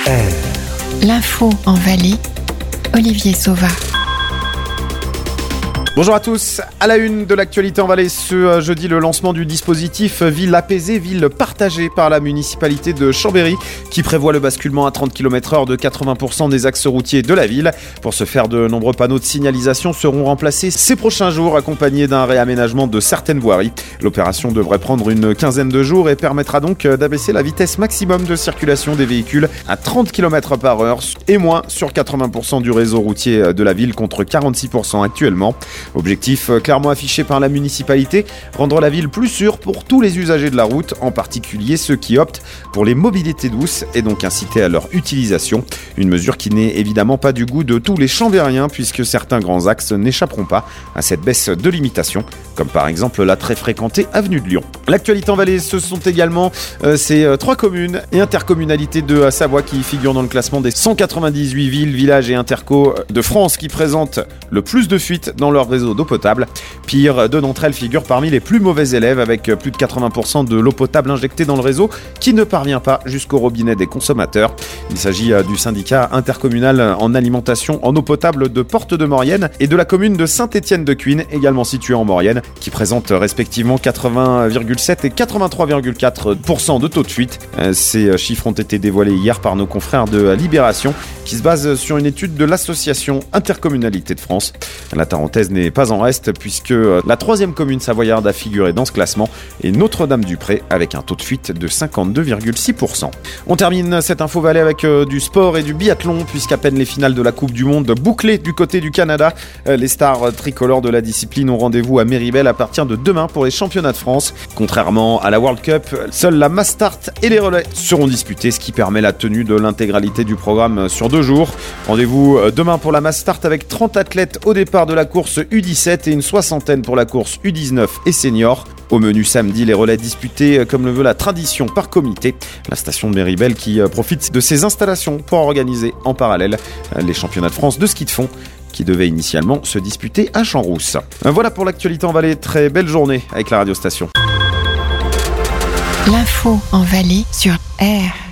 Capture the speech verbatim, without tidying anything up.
R. L'info en Valais, Olivier Sauva. Bonjour à tous, à la une de l'actualité en Valais ce jeudi, le lancement du dispositif Ville apaisée, ville partagée par la municipalité de Chambéry qui prévoit le basculement à trente kilomètres heure de quatre-vingts pour cent des axes routiers de la ville. Pour ce faire, de nombreux panneaux de signalisation seront remplacés ces prochains jours accompagnés d'un réaménagement de certaines voiries. L'opération devrait prendre une quinzaine de jours et permettra donc d'abaisser la vitesse maximum de circulation des véhicules à trente kilomètres par heure et moins sur quatre-vingts pour cent du réseau routier de la ville contre quarante-six pour cent actuellement. Objectif clairement affiché par la municipalité, rendre la ville plus sûre pour tous les usagers de la route, en particulier ceux qui optent pour les mobilités douces et donc inciter à leur utilisation. Une mesure qui n'est évidemment pas du goût de tous les Chambériens puisque certains grands axes n'échapperont pas à cette baisse de limitation, comme par exemple la très fréquentée avenue de Lyon. L'actualité en Valais, ce sont également euh, ces euh, trois communes et intercommunalités de Savoie qui figurent dans le classement des cent quatre-vingt-dix-huit villes, villages et intercos de France qui présentent le plus de fuites dans leur réseau d'eau potable. Pire, deux d'entre elles figurent parmi les plus mauvais élèves avec plus de quatre-vingts pour cent de l'eau potable injectée dans le réseau qui ne parvient pas jusqu'au robinet des consommateurs. Il s'agit du syndicat intercommunal en alimentation en eau potable de Porte de Maurienne et de la commune de Saint-Étienne-de-Cuines, également située en Maurienne, qui présentent respectivement quatre-vingts virgule sept et quatre-vingt-trois virgule quatre pour cent de taux de fuite. Ces chiffres ont été dévoilés hier par nos confrères de Libération qui se basent sur une étude de l'association Intercommunalité de France. La Tarentaise n'est pas en reste puisque la troisième commune savoyarde a figuré dans ce classement est Notre-Dame-du-Pré avec un taux de fuite de cinquante-deux virgule six pour cent. On termine cette info Valais avec euh, du sport et du biathlon puisqu'à peine les finales de la Coupe du Monde bouclées du côté du Canada. Euh, les stars tricolores de la discipline ont rendez-vous à Méribel à partir de demain pour les championnats de France. Contrairement à la World Cup, seuls la mass start et les relais seront disputés, ce qui permet la tenue de l'intégralité du programme sur deux jours. Rendez-vous demain pour la mass start avec trente athlètes au départ de la course U dix-sept et une soixantaine pour la course U dix-neuf et senior. Au menu samedi, les relais disputés comme le veut la tradition par comité. La station de Méribel qui profite de ses installations pour organiser en parallèle les championnats de France de ski de fond qui devaient initialement se disputer à Champs-Rousses. Voilà pour l'actualité en Valais. Très belle journée avec la radio station. L'info en Valais sur R.